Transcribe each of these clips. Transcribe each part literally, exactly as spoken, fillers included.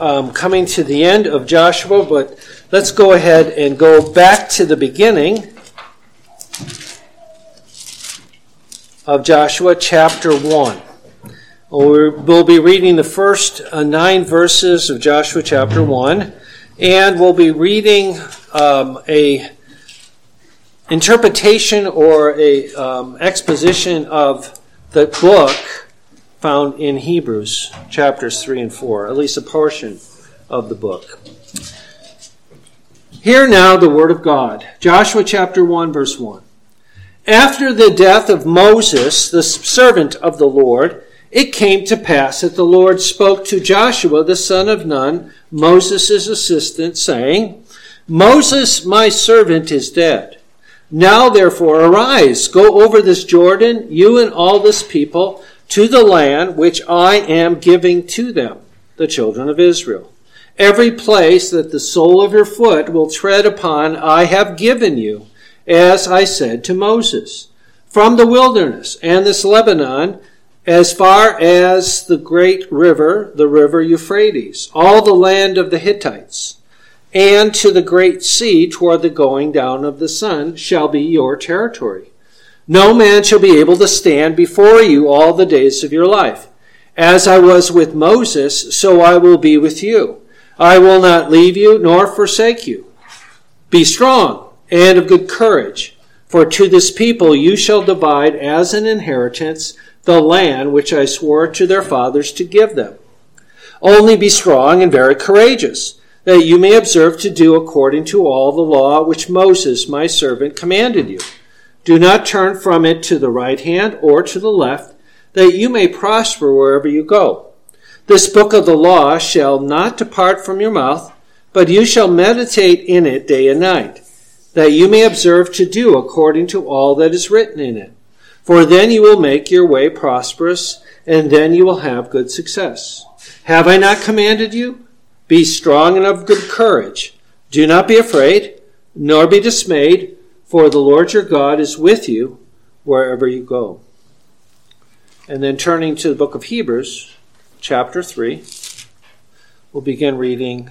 Um, coming to the end of Joshua, but let's go ahead and go back to the beginning of Joshua chapter one. We'll be reading the first uh, nine verses of Joshua chapter one, and we'll be reading um, a interpretation or a um, exposition of the book found in Hebrews chapters three and four, at least a portion of the book. Hear now the word of God. Joshua chapter one, verse one. After the death of Moses, the servant of the Lord, it came to pass that the Lord spoke to Joshua, the son of Nun, Moses' assistant, saying, Moses, my servant, is dead. Now therefore arise, go over this Jordan, you and all this people, to the land which I am giving to them, the children of Israel. Every place that the sole of your foot will tread upon I have given you, as I said to Moses, from the wilderness and this Lebanon, as far as the great river, the river Euphrates, all the land of the Hittites, and to the great sea toward the going down of the sun shall be your territory. No man shall be able to stand before you all the days of your life. As I was with Moses, so I will be with you. I will not leave you nor forsake you. Be strong and of good courage, for to this people you shall divide as an inheritance the land which I swore to their fathers to give them. Only be strong and very courageous, that you may observe to do according to all the law which Moses my servant commanded you. Do not turn from it to the right hand or to the left, that you may prosper wherever you go. This book of the law shall not depart from your mouth, but you shall meditate in it day and night, that you may observe to do according to all that is written in it. For then you will make your way prosperous, and then you will have good success. Have I not commanded you? Be strong and of good courage. Do not be afraid, nor be dismayed, for the Lord your God is with you wherever you go. And then turning to the book of Hebrews, chapter three, we'll begin reading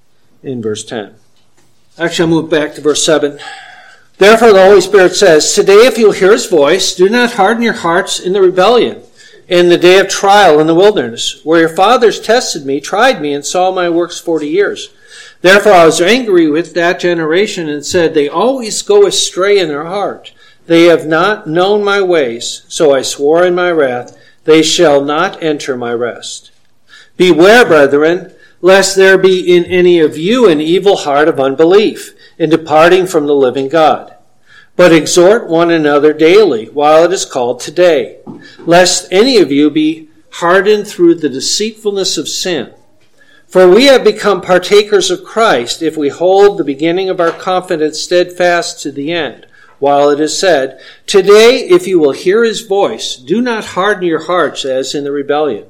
in verse ten. Actually, I'll move back to verse seven. Therefore the Holy Spirit says, Today if you'll hear his voice, do not harden your hearts in the rebellion, in the day of trial in the wilderness, where your fathers tested me, tried me, and saw my works forty years. Therefore I was angry with that generation and said, They always go astray in their heart. They have not known my ways. So I swore in my wrath, They shall not enter my rest. Beware, brethren, lest there be in any of you an evil heart of unbelief, in departing from the living God. But exhort one another daily, while it is called today, lest any of you be hardened through the deceitfulness of sin. For we have become partakers of Christ if we hold the beginning of our confidence steadfast to the end, while it is said, Today, if you will hear his voice, do not harden your hearts as in the rebellion.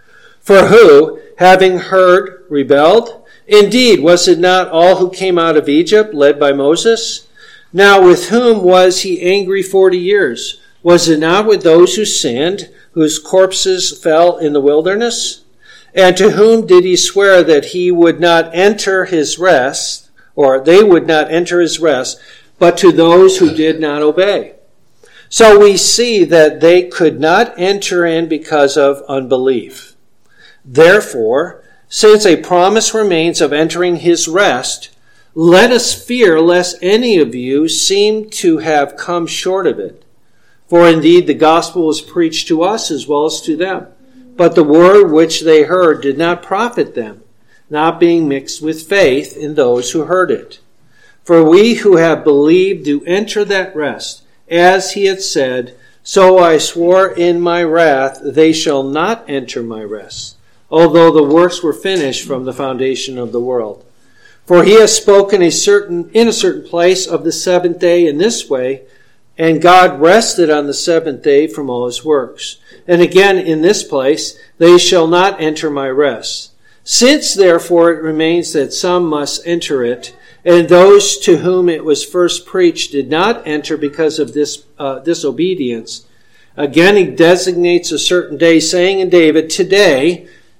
For who, having heard, rebelled? Indeed, was it not all who came out of Egypt, led by Moses? Now with whom was he angry forty years? Was it not with those who sinned, whose corpses fell in the wilderness? And to whom did he swear that he would not enter his rest, or they would not enter his rest, but to those who did not obey? So we see that they could not enter in because of unbelief. Therefore, since a promise remains of entering his rest, let us fear lest any of you seem to have come short of it. For indeed the gospel was preached to us as well as to them. But the word which they heard did not profit them, not being mixed with faith in those who heard it. For we who have believed do enter that rest, as he had said, So I swore in my wrath, they shall not enter my rest, although the works were finished from the foundation of the world. For he has spoken a certain in a certain place of the seventh day in this way, and God rested on the seventh day from all his works. And again in this place, They shall not enter my rest. Since therefore it remains that some must enter it, and those to whom it was first preached did not enter because of this uh, disobedience, again he designates a certain day, saying in David, Today,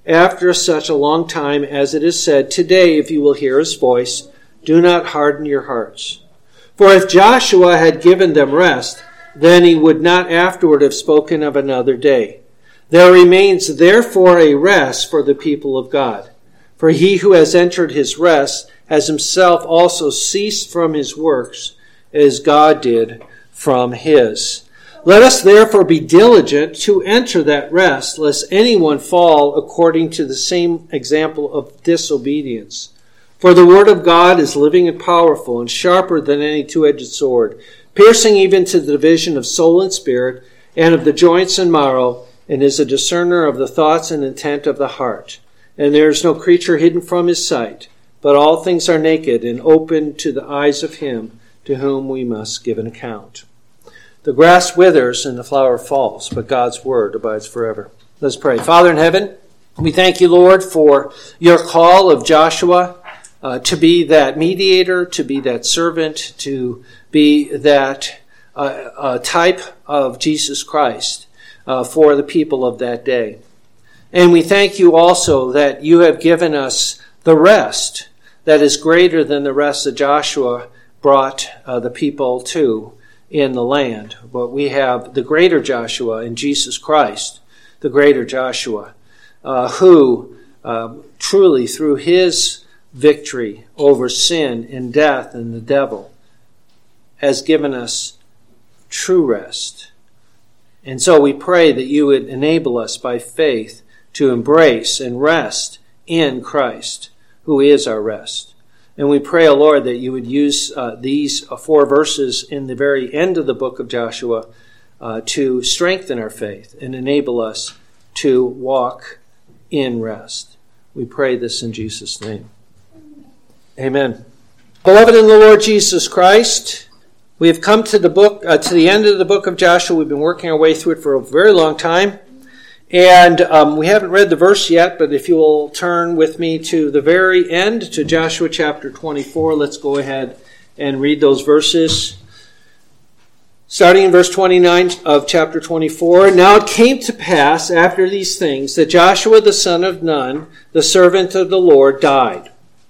after such a long time, as it is said, today, if you will hear his voice, do not harden your hearts. For if Joshua had given them rest, then he would not afterward have spoken of another day. There remains therefore a rest for the people of God. For he who has entered his rest has himself also ceased from his works, as God did from his. Let us therefore be diligent to enter that rest, lest anyone fall according to the same example of disobedience. For the word of God is living and powerful and sharper than any two-edged sword, piercing even to the division of soul and spirit, and of the joints and marrow, and is a discerner of the thoughts and intent of the heart. And there is no creature hidden from his sight, but all things are naked and open to the eyes of him to whom we must give an account. The grass withers and the flower falls, but God's word abides forever. Let's pray. Father in heaven, we thank you, Lord, for your call of Joshua uh, to be that mediator, to be that servant, to be that uh, uh, type of Jesus Christ uh, for the people of that day. And we thank you also that you have given us the rest that is greater than the rest that Joshua brought uh, the people to in the land. But we have the greater Joshua in Jesus Christ, the greater Joshua, uh, who uh, truly through his victory over sin and death and the devil has given us true rest. And so we pray that you would enable us by faith to embrace and rest in Christ, who is our rest. And we pray, O Lord, that you would use uh, these four verses in the very end of the book of Joshua uh, to strengthen our faith and enable us to walk in rest. We pray this in Jesus' name. Amen. Beloved in the Lord Jesus Christ, we have come to the book, uh, to the end of the book of Joshua. We've been working our way through it for a very long time. And um, we haven't read the verse yet, but if you will turn with me to the very end, to Joshua chapter twenty-four, let's go ahead and read those verses. Starting in verse twenty-nine of chapter twenty-four, Now it came to pass after these things that Joshua the son of Nun, the servant of the Lord, died,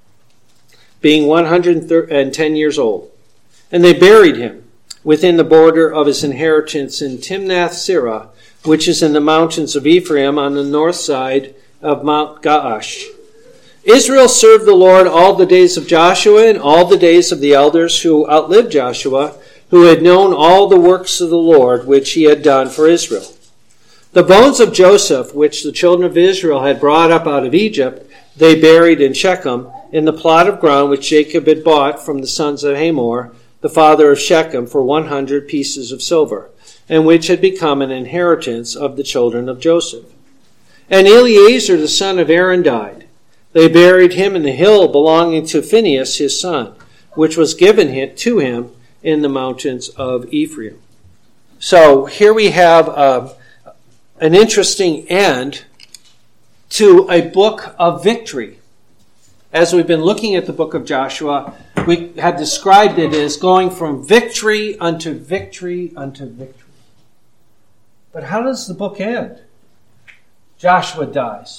being one hundred ten years old. And they buried him within the border of his inheritance in Timnath-Serah, which is in the mountains of Ephraim on the north side of Mount Gaash. Israel served the Lord all the days of Joshua and all the days of the elders who outlived Joshua, who had known all the works of the Lord which he had done for Israel. The bones of Joseph, which the children of Israel had brought up out of Egypt, they buried in Shechem, in the plot of ground which Jacob had bought from the sons of Hamor, the father of Shechem, for one hundred pieces of silver, and which had become an inheritance of the children of Joseph. And Eleazar the son of Aaron died. They buried him in the hill belonging to Phinehas his son, which was given to him in the mountains of Ephraim. So here we have uh, an interesting end to a book of victory. As we've been looking at the book of Joshua, we have described it as going from victory unto victory unto victory. But how does the book end? Joshua dies.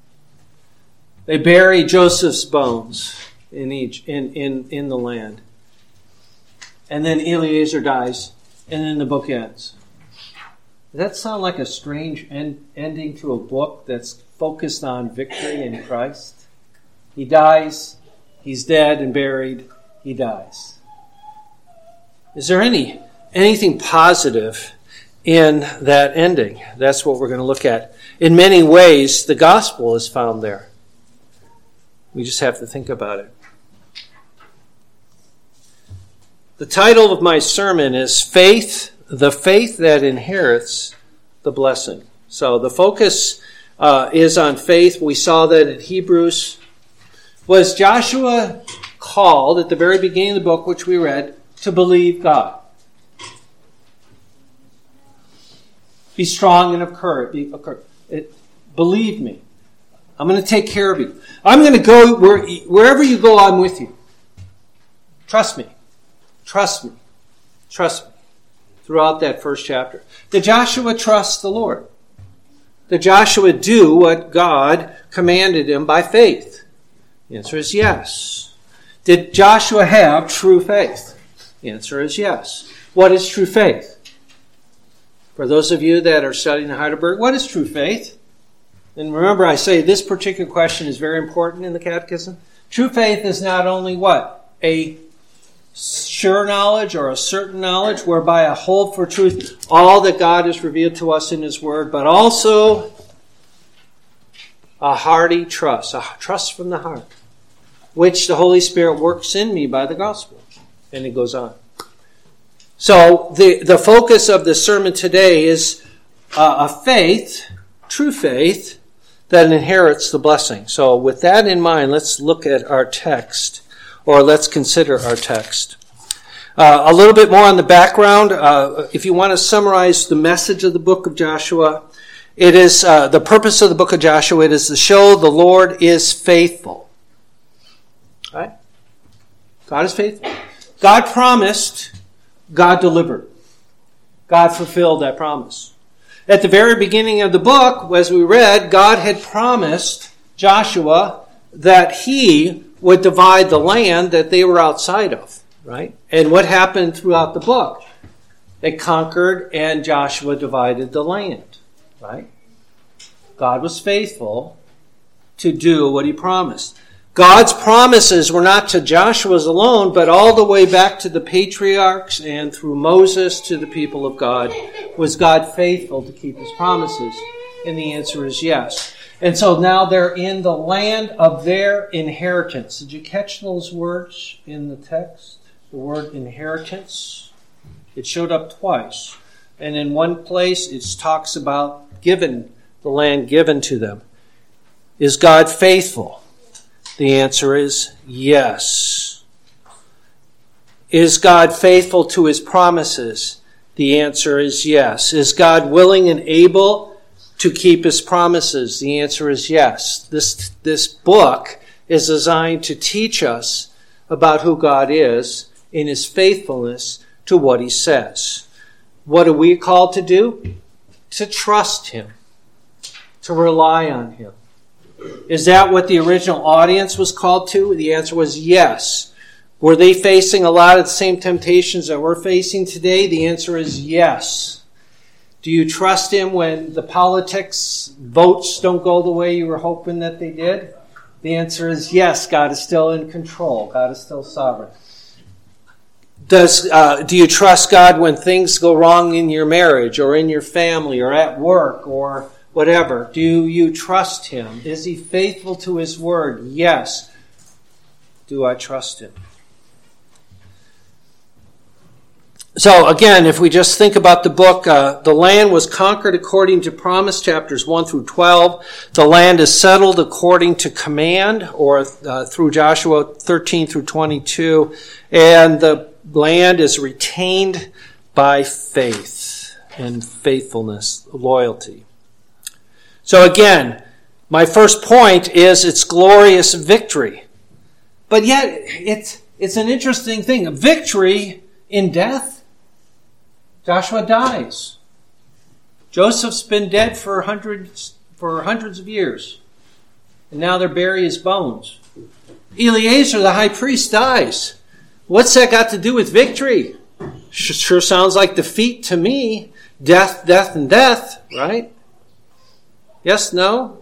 They bury Joseph's bones in each in, in, in the land. And then Eleazar dies, and then the book ends. Does that sound like a strange end, ending to a book that's focused on victory in Christ? He dies, he's dead and buried, he dies. Is there any anything positive in that ending? That's what we're going to look at. In many ways, the gospel is found there. We just have to think about it. The title of my sermon is Faith, the Faith That Inherits the Blessing. So the focus uh, is on faith. We saw that in Hebrews. Was Joshua called at the very beginning of the book, which we read, to believe God? Be strong and of courage. Be, it, believe me. I'm going to take care of you. I'm going to go where, wherever you go, I'm with you. Trust me. Trust me. Trust me. Throughout that first chapter. Did Joshua trust the Lord? Did Joshua do what God commanded him by faith? The answer is yes. Did Joshua have true faith? The answer is yes. What is true faith? For those of you that are studying at Heidelberg, what is true faith? And remember, I say this particular question is very important in the Catechism. True faith is not only what? A sure knowledge or a certain knowledge whereby I hold for truth all that God has revealed to us in His Word, but also a hearty trust, a trust from the heart, which the Holy Spirit works in me by the gospel. And it goes on. So the, the focus of the sermon today is uh, a faith, true faith, that inherits the blessing. So with that in mind, let's look at our text, or let's consider our text. Uh, a little bit more on the background. Uh, if you want to summarize the message of the book of Joshua, it is uh, the purpose of the book of Joshua. It is to show the Lord is faithful. Right? God is faithful. God promised, God delivered. God fulfilled that promise. At the very beginning of the book, as we read, God had promised Joshua that he would divide the land that they were outside of, right? And what happened throughout the book? They conquered and Joshua divided the land, right? God was faithful to do what he promised. God's promises were not to Joshua's alone, but all the way back to the patriarchs and through Moses to the people of God. Was God faithful to keep his promises? And the answer is yes. And so now they're in the land of their inheritance. Did you catch those words in the text? The word inheritance. It showed up twice. And in one place it talks about given, the land given to them. Is God faithful? The answer is yes. Is God faithful to his promises? The answer is yes. Is God willing and able to keep his promises? The answer is yes. This, this book is designed to teach us about who God is in his faithfulness to what he says. What are we called to do? To trust him, to rely on him. Is that what the original audience was called to? The answer was yes. Were they facing a lot of the same temptations that we're facing today? The answer is yes. Do you trust him when the politics votes don't go the way you were hoping that they did? The answer is yes. God is still in control. God is still sovereign. Does uh, do you trust God when things go wrong in your marriage or in your family or at work or whatever? Do you trust him? Is he faithful to his word? Yes. Do I trust him? So again, if we just think about the book, uh, the land was conquered according to promise, chapters one through twelve. The land is settled according to command, or uh, through Joshua thirteen through twenty-two. And the land is retained by faith and faithfulness, loyalty. So again, my first point is its glorious victory. But yet, it's, it's an interesting thing. A victory in death. Joshua dies. Joseph's been dead for hundreds, for hundreds of years. And now they're burying his bones. Eleazar, the high priest, dies. What's that got to do with victory? Sure sounds like defeat to me. Death, death, and death, right? Yes, no?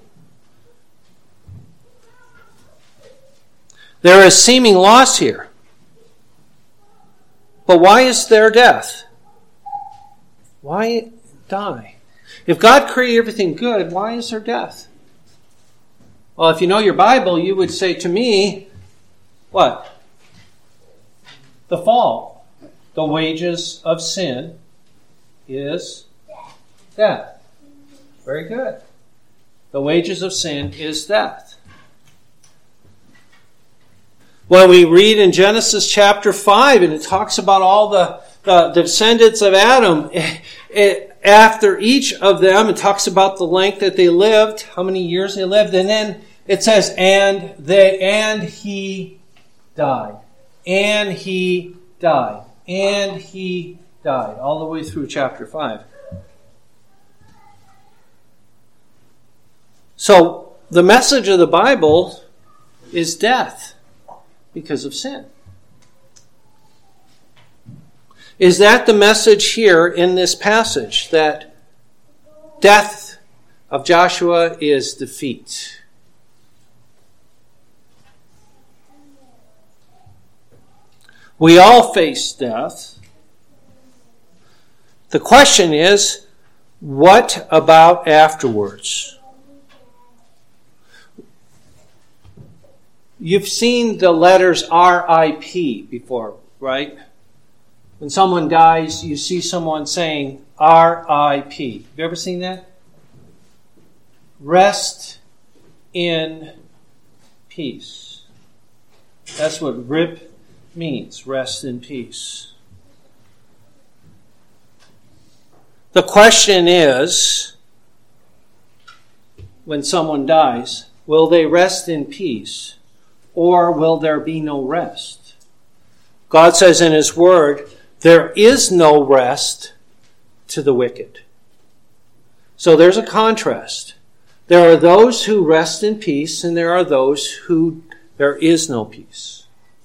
There is seeming loss here. But why is there death? Why die? If God created everything good, why is there death? Well, if you know your Bible, you would say to me, what? The fall. The wages of sin is death. Very good. The wages of sin is death. When we read in Genesis chapter five, and it talks about all the, the, the descendants of Adam, it, it, after each of them, it talks about the length that they lived, how many years they lived, and then it says, and they, and he died. And he died. And he died. All the way through chapter five. So the message of the Bible is death because of sin. Is that the message here in this passage, that death of Joshua is defeat? We all face death. The question is, what about afterwards? You've seen the letters R I P before, right? When someone dies, you see someone saying R I P. Have you ever seen that? Rest in peace. That's what R I P means, rest in peace. The question is, when someone dies, will they rest in peace, or will there be no rest? God says in His Word, there is no rest to the wicked. So there's a contrast. There are those who rest in peace, and there are those who there is no peace.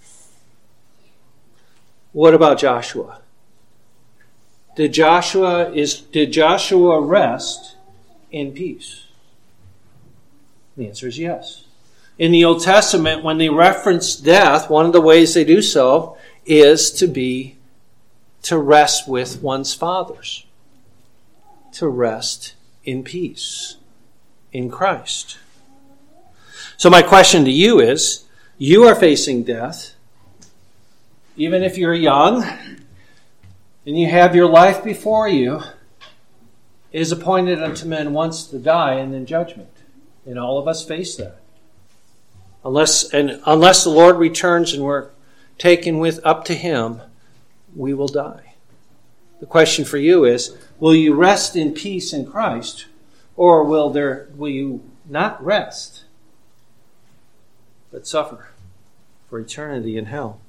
What about Joshua? Did Joshua is did Joshua rest in peace? The answer is yes. In the Old Testament, when they reference death, one of the ways they do so is to be to rest with one's fathers. To rest in peace in Christ. So my question to you is, you are facing death. Even if you're young and you have your life before you, it is appointed unto men once to die and then judgment. And all of us face that. Unless and unless the Lord returns and we're taken with up to Him, we will die. The question for you is, will you rest in peace in Christ, or will there will you not rest, but suffer for eternity in hell?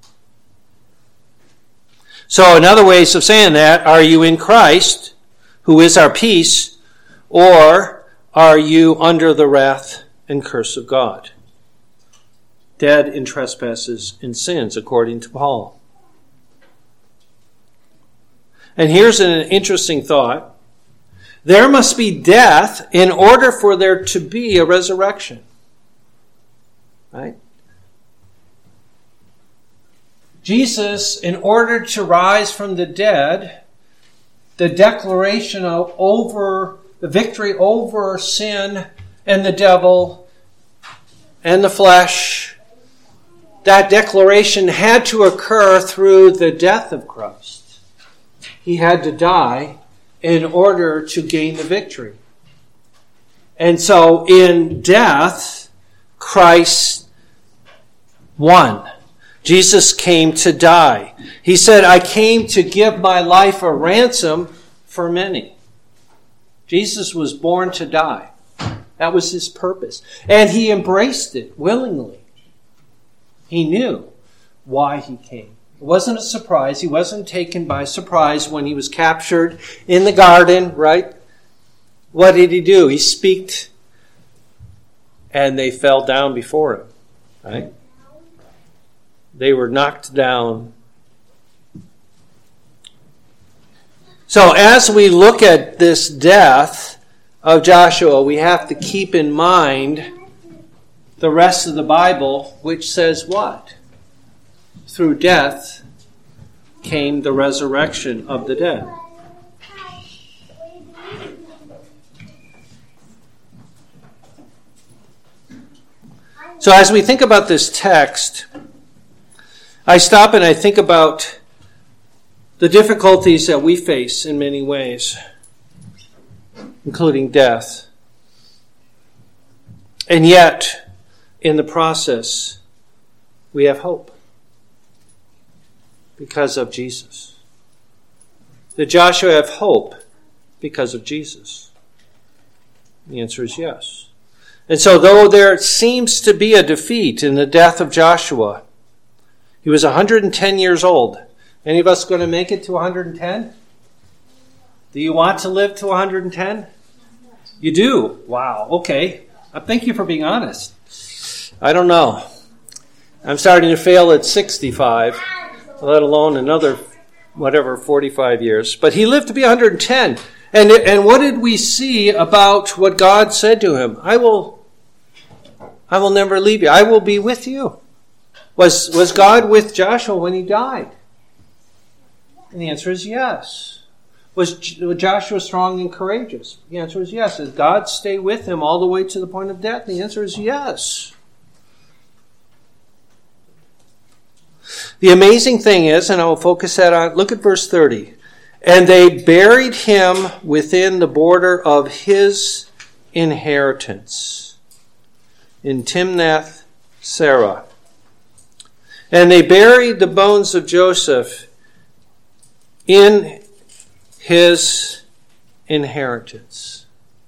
So in other ways of saying that, are you in Christ, who is our peace, or are you under the wrath and curse of God? Dead in trespasses and sins, according to Paul. And here's an interesting thought. There must be death in order for there to be a resurrection. Right? Jesus, in order to rise from the dead, the declaration of over the victory over sin and the devil and the flesh, that declaration had to occur through the death of Christ. He had to die in order to gain the victory. And so in death, Christ won. Jesus came to die. He said, I came to give my life a ransom for many. Jesus was born to die. That was His purpose. And He embraced it willingly. He knew why He came. It wasn't a surprise. He wasn't taken by surprise when He was captured in the garden, right? What did He do? He speaked, and they fell down before Him, right? They were knocked down. So as we look at this death of Joshua, we have to keep in mind the rest of the Bible, which says what? Through death came the resurrection of the dead. So as we think about this text, I stop and I think about the difficulties that we face in many ways, including death. And yet, in the process, we have hope because of Jesus. Did Joshua have hope because of Jesus? The answer is yes. And so though there seems to be a defeat in the death of Joshua, he was one hundred ten years old. Any of us going to make it to one hundred ten? Do you want to live to one hundred ten? You do? Wow, okay. Uh, thank you for being honest. I don't know. I'm starting to fail at sixty-five, let alone another, whatever, forty-five years. But he lived to be one hundred ten. And, and what did we see about what God said to him? I will, I will never leave you. I will be with you. Was, was God with Joshua when he died? And the answer is yes. Was Joshua strong and courageous? The answer is yes. Did God stay with him all the way to the point of death? The answer is yes. The amazing thing is, and I will focus that on, look at verse thirty. And they buried him within the border of his inheritance in Timnath Serah. And they buried the bones of Joseph in his inheritance.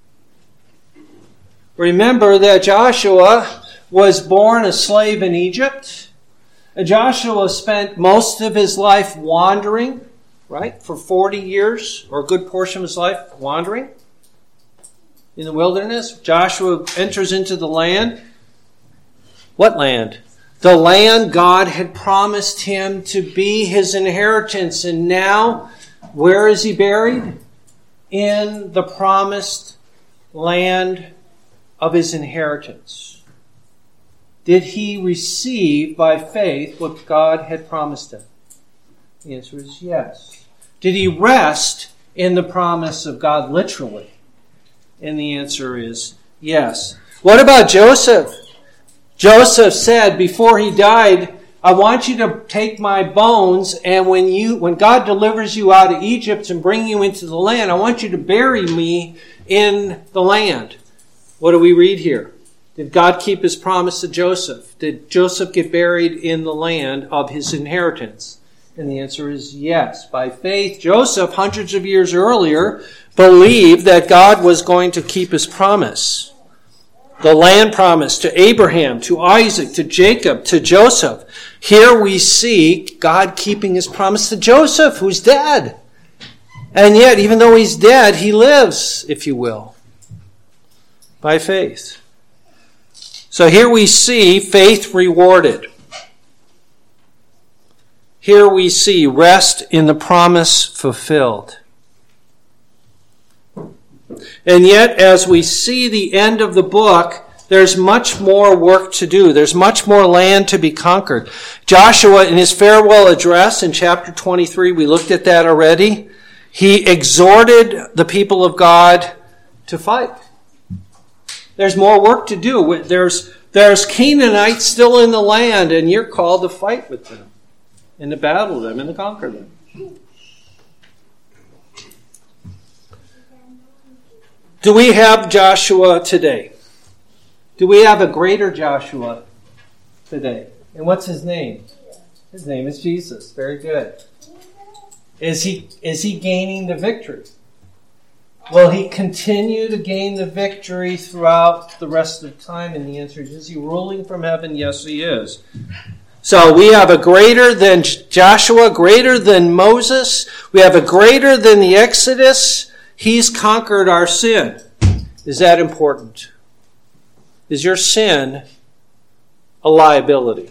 Remember that Joshua was born a slave in Egypt. Joshua spent most of his life wandering, right, for forty years, or a good portion of his life wandering in the wilderness. Joshua enters into the land. What land? The land God had promised him to be his inheritance. And now, where is he buried? In the promised land of his inheritance. Did he receive by faith what God had promised him? The answer is yes. Did he rest in the promise of God literally? And the answer is yes. What about Joseph? Joseph said before he died, I want you to take my bones, and when you, when God delivers you out of Egypt and bring you into the land, I want you to bury me in the land. What do we read here? Did God keep his promise to Joseph? Did Joseph get buried in the land of his inheritance? And the answer is yes. By faith, Joseph, hundreds of years earlier, believed that God was going to keep his promise. The land promise to Abraham, to Isaac, to Jacob, to Joseph. Here we see God keeping his promise to Joseph, who's dead. And yet, even though he's dead, he lives, if you will, by faith. So here we see faith rewarded. Here we see rest in the promise fulfilled. And yet, as we see the end of the book, there's much more work to do. There's much more land to be conquered. Joshua, in his farewell address in chapter twenty-three, we looked at that already, he exhorted the people of God to fight. There's more work to do. There's, there's Canaanites still in the land, and you're called to fight with them, and to battle them, and to conquer them. Do we have Joshua today? Do we have a greater Joshua today? And what's his name? His name is Jesus. Very good. Is he, is he gaining the victory? Will he continue to gain the victory throughout the rest of time? And the answer is, is he ruling from heaven? Yes, he is. So we have a greater than Joshua, greater than Moses. We have a greater than the Exodus. He's conquered our sin. Is that important? Is your sin a liability?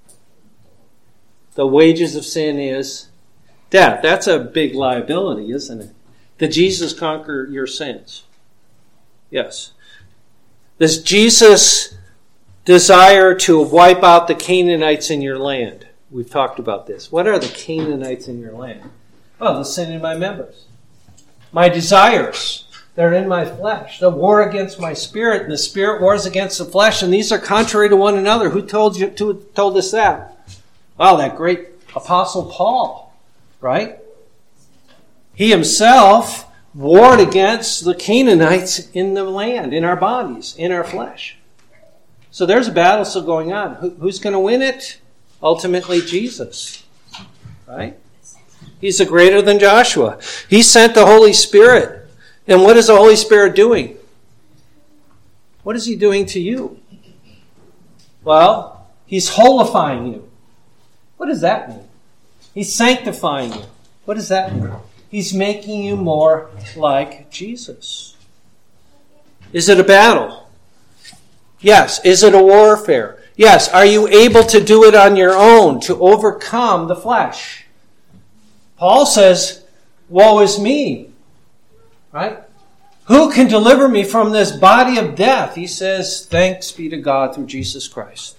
The wages of sin is death. That's a big liability, isn't it? Did Jesus conquer your sins? Yes. Does Jesus desire to wipe out the Canaanites in your land? We've talked about this. What are the Canaanites in your land? Oh, the sin in my members. My desires, they're in my flesh. The war against my spirit, and the spirit wars against the flesh, and these are contrary to one another. Who told you? Who told us that? Wow, that great Apostle Paul, right? He himself warred against the Canaanites in the land, in our bodies, in our flesh. So there's a battle still going on. Who, who's going to win it? Ultimately, Jesus, right? He's a greater than Joshua. He sent the Holy Spirit. And what is the Holy Spirit doing? What is he doing to you? Well, he's holifying you. What does that mean? He's sanctifying you. What does that mean? He's making you more like Jesus. Is it a battle? Yes. Is it a warfare? Yes. Are you able to do it on your own to overcome the flesh? Paul says, woe is me. Right? Who can deliver me from this body of death? He says, thanks be to God through Jesus Christ.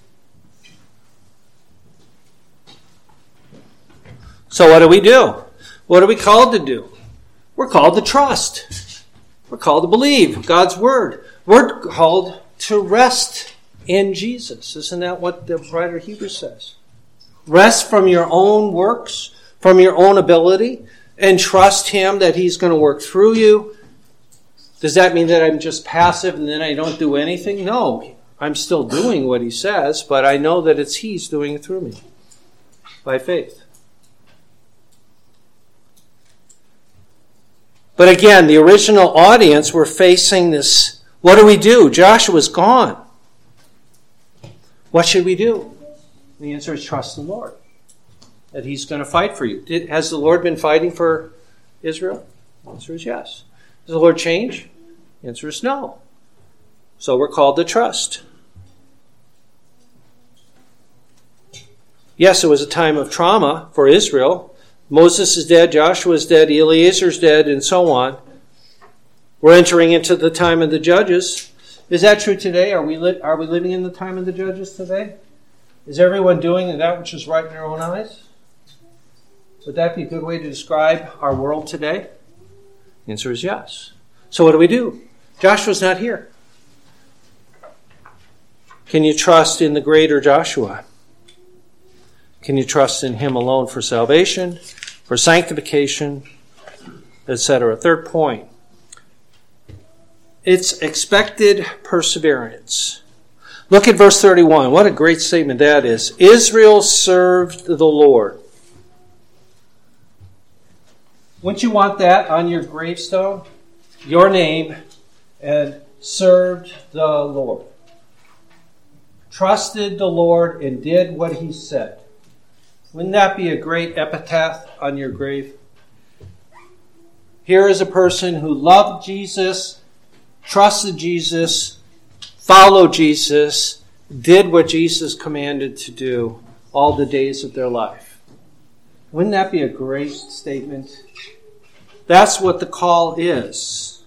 So what do we do? What are we called to do? We're called to trust. We're called to believe God's word. We're called to rest in Jesus. Isn't that what the writer of Hebrews says? Rest from your own works, from your own ability, and trust Him that He's going to work through you. Does that mean that I'm just passive and then I don't do anything? No, I'm still doing what He says, but I know that it's He's doing it through me by faith. But again, the original audience were facing this, what do we do? Joshua's gone. What should we do? The answer is trust the Lord, that He's going to fight for you. Did, has the Lord been fighting for Israel? The answer is yes. Does the Lord change? The answer is no. So we're called to trust. Yes, it was a time of trauma for Israel. Moses is dead, Joshua is dead, Eliezer is dead, and so on. We're entering into the time of the judges. Is that true today? Are we li- are we living in the time of the judges today? Is everyone doing that which is right in their own eyes? Would that be a good way to describe our world today? The answer is yes. So what do we do? Joshua's not here. Can you trust in the greater Joshua? Can you trust in Him alone for salvation, for sanctification, et cetera? Third point. It's expected perseverance. Look at verse thirty-one. What a great statement that is. Israel served the Lord. Wouldn't you want that on your gravestone? Your name, and served the Lord. Trusted the Lord and did what He said. Wouldn't that be a great epitaph on your grave? Here is a person who loved Jesus, trusted Jesus, followed Jesus, did what Jesus commanded to do all the days of their life. Wouldn't that be a great statement? That's what the call is.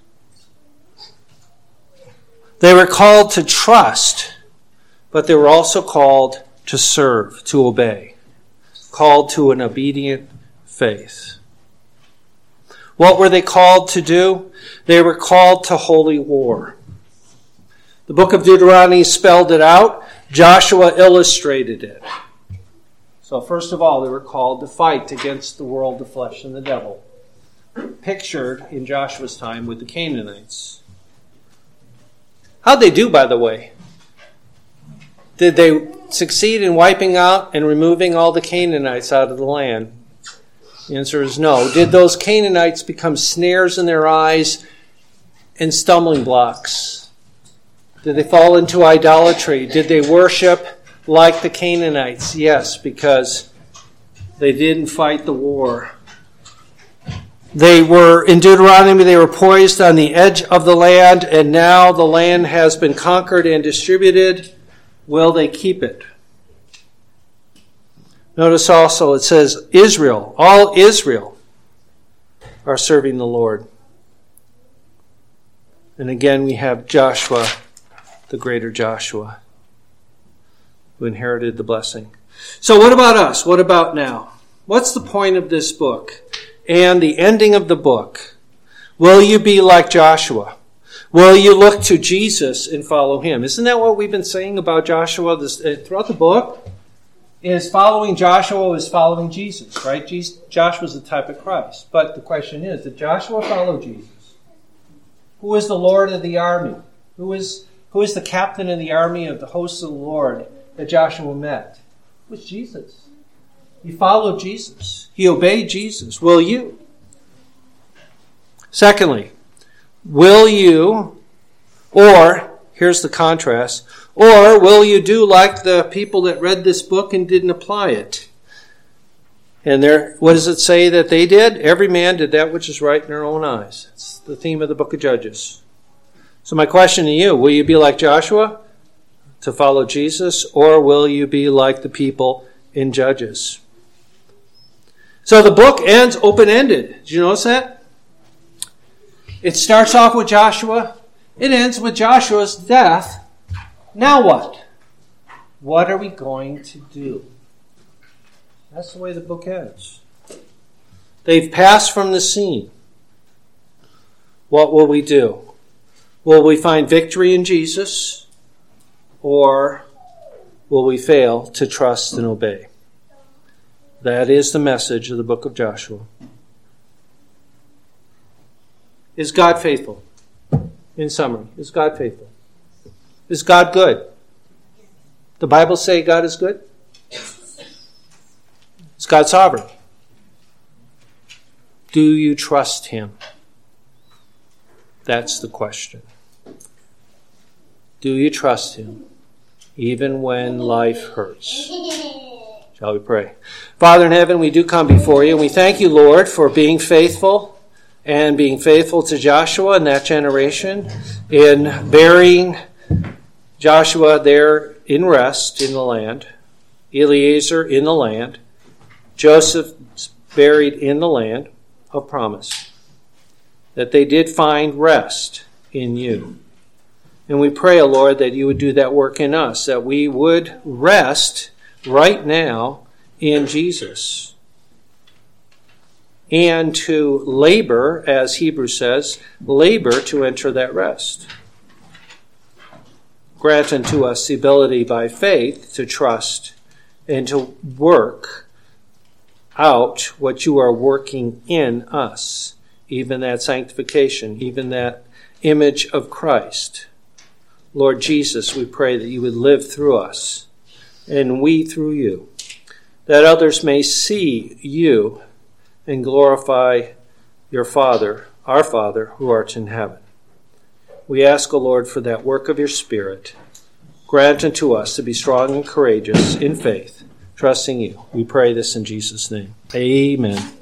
They were called to trust, but they were also called to serve, to obey. Called to an obedient faith. What were they called to do? They were called to holy war. The book of Deuteronomy spelled it out. Joshua illustrated it. So first of all, they were called to fight against the world, the flesh, and the devil. Pictured in Joshua's time with the Canaanites. How'd they do, by the way? Did they succeed in wiping out and removing all the Canaanites out of the land? The answer is no. Did those Canaanites become snares in their eyes and stumbling blocks? Did they fall into idolatry? Did they worship like the Canaanites? Yes, because they didn't fight the war. They were, in Deuteronomy, they were poised on the edge of the land, and now the land has been conquered and distributed. Will they keep it? Notice also it says Israel, all Israel are serving the Lord. And again we have Joshua, the greater Joshua, who inherited the blessing. So what about us? What about now? What's the point of this book and the ending of the book? Will you be like Joshua? Will you look to Jesus and follow Him? Isn't that what we've been saying about Joshua this, uh, throughout the book? Is following Joshua is following Jesus, right? Jesus, Joshua's the type of Christ. But the question is, did Joshua follow Jesus? Who is the Lord of the army? Who is, who is the captain of the army of the hosts of the Lord that Joshua met? It was Jesus. He followed Jesus. He obeyed Jesus. Will you? Secondly, will you, or, here's the contrast, or will you do like the people that read this book and didn't apply it? And there, what does it say that they did? Every man did that which is right in their own eyes. It's the theme of the book of Judges. So my question to you, will you be like Joshua? to follow Jesus, or will you be like the people in Judges? So the book ends open-ended. Did you notice that? It starts off with Joshua. It ends with Joshua's death. Now what? What are we going to do? That's the way the book ends. They've passed from the scene. What will we do? Will we find victory in Jesus? Or will we fail to trust and obey? That is the message of the book of Joshua. Is God faithful? In summary, is God faithful? Is God good? The Bible say God is good? Is God sovereign? Do you trust him? That's the question. Do you trust him even when life hurts? Shall we pray? Father in heaven, we do come before you, and we thank you, Lord, for being faithful and being faithful to Joshua and that generation in burying Joshua there in rest in the land, Eliezer in the land, Joseph buried in the land of promise, that they did find rest in you. And we pray, O Lord, that you would do that work in us, that we would rest right now in Jesus. And to labor, as Hebrews says, labor to enter that rest. Grant unto us the ability by faith to trust and to work out what you are working in us, even that sanctification, even that image of Christ. Lord Jesus, we pray that you would live through us and we through you, that others may see you and glorify your Father, our Father, who art in heaven. We ask, O Lord, for that work of your Spirit. Grant unto us to be strong and courageous in faith, trusting you. We pray this in Jesus' name. Amen.